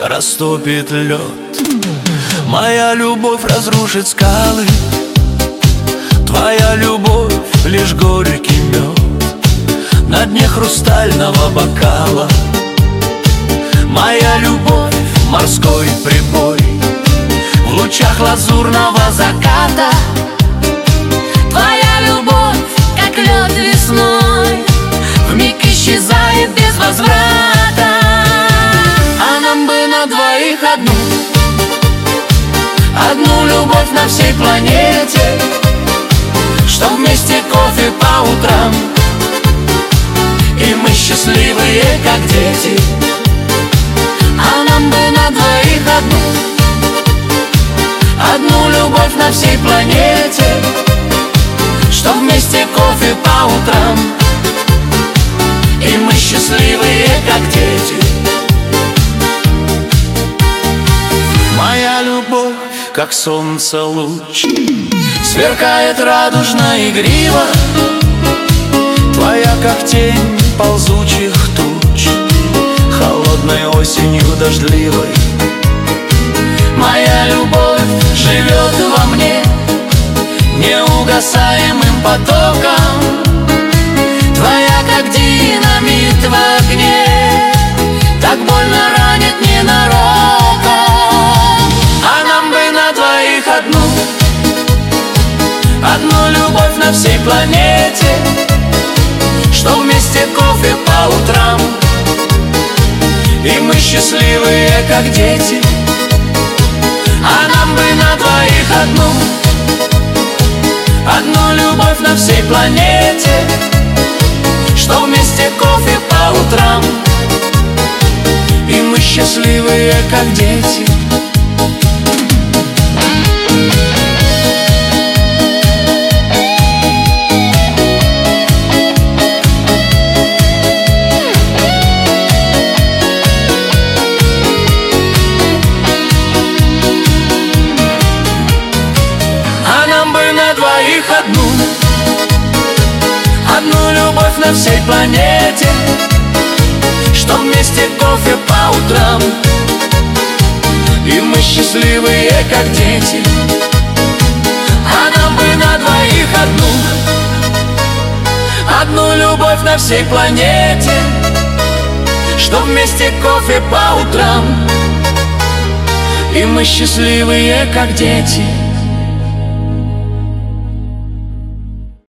растопит лед. Моя любовь разрушит скалы, твоя любовь лишь горький мед на дне хрустального бокала. Моя любовь — морской прибой в лучах лазурного заката. Твоя любовь, как лед весной, вмиг исчезает без возврата. А нам бы на двоих одну любовь на всей планете, чтоб вместе кофе по утрам, и мы счастливые, как дети. А нам бы на двоих одну любовь на всей планете, чтоб вместе кофе по утрам, и мы счастливые, как дети. Моя любовь, как солнце луч, сверкает радужно игриво. Твоя, как тень ползучих туч, холодной осенью дождливой. Моя любовь живет во мне неугасаемым потоком. Твоя, как динамит в огне, так больно ранит ненароком. А нам бы на двоих одну любовь на всей планете, что вместе кофе по утрам, и мы счастливые, как дети. А нам бы на двоих одну любовь на всей планете, что вместе кофе по утрам, и мы счастливые, как дети. Одну любовь на всей планете, что вместе кофе по утрам, и мы счастливые, как дети. А нам бы на двоих одну любовь на всей планете, что вместе кофе по утрам, и мы счастливые, как дети.